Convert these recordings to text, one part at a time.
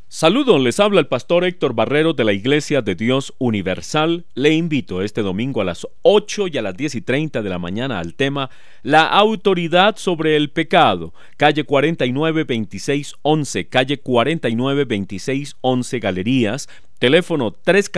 Saludos, les habla el pastor Héctor Barrero de la Iglesia de Dios Universal. Le invito este domingo a las 8 y a las 10:30 de la mañana al tema La autoridad sobre el pecado, calle 492611, calle 492611 Galerías, teléfono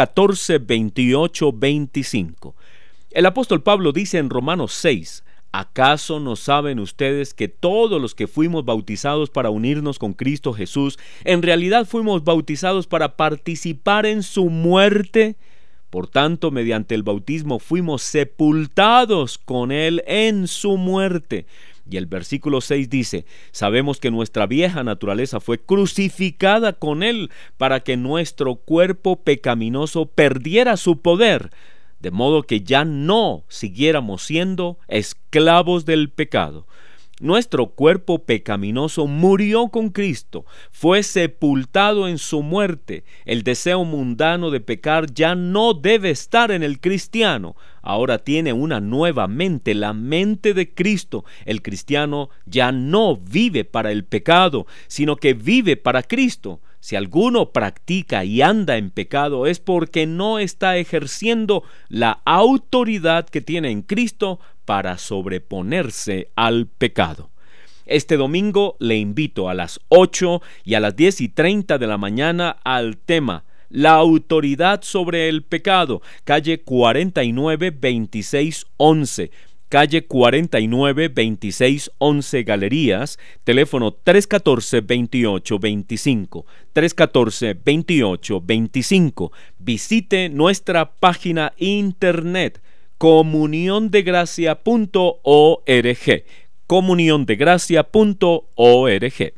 314-2825. El apóstol Pablo dice en Romanos 6: ¿Acaso no saben ustedes que todos los que fuimos bautizados para unirnos con Cristo Jesús, en realidad fuimos bautizados para participar en su muerte? Por tanto, mediante el bautismo fuimos sepultados con Él en su muerte. Y el versículo 6 dice: sabemos que nuestra vieja naturaleza fue crucificada con Él para que nuestro cuerpo pecaminoso perdiera su poder, de modo que ya no siguiéramos siendo esclavos del pecado. Nuestro cuerpo pecaminoso murió con Cristo, fue sepultado en su muerte. El deseo mundano de pecar ya no debe estar en el cristiano. Ahora tiene una nueva mente, la mente de Cristo. El cristiano ya no vive para el pecado, sino que vive para Cristo. Si alguno practica y anda en pecado, es porque no está ejerciendo la autoridad que tiene en Cristo para sobreponerse al pecado. Este domingo le invito a las 8 y a las 10:30 de la mañana al tema La autoridad sobre el pecado, calle 492611. Calle 492611 Galerías, teléfono 314-2825, 314-2825. Visite nuestra página internet comuniondegracia.org, comuniondegracia.org.